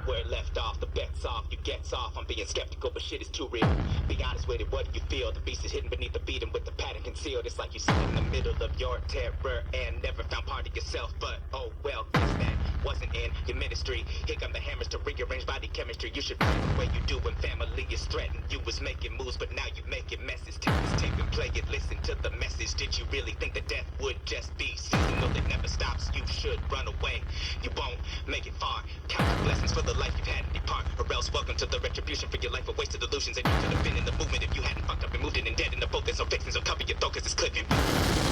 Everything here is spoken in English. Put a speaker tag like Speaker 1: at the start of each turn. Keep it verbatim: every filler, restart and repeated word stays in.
Speaker 1: where it left off, the bet's off, you gets off. I'm being skeptical, but shit is too real. Be honest with it, what do you feel? The beast is hidden beneath the beat and with the pattern concealed. It's like you sit in the middle of your terror and never found part of yourself. But oh well, guess that wasn't in your ministry. Here come the hammers to rearrange body chemistry. You should play the way you do when family is threatened. You was making moves, but now you making messes. Take this tape and play it, listen to the message. Did you really think that death would just be seasonal? It never stops, you should run away. You won't make it far. Count your blessings for the life you've had and depart. Or else welcome to the retribution for your life of wasted illusions. And you could have been in the movement if you hadn't fucked up and moved it and dead in the focus. So fixing, so cover your throat cause it's clipping.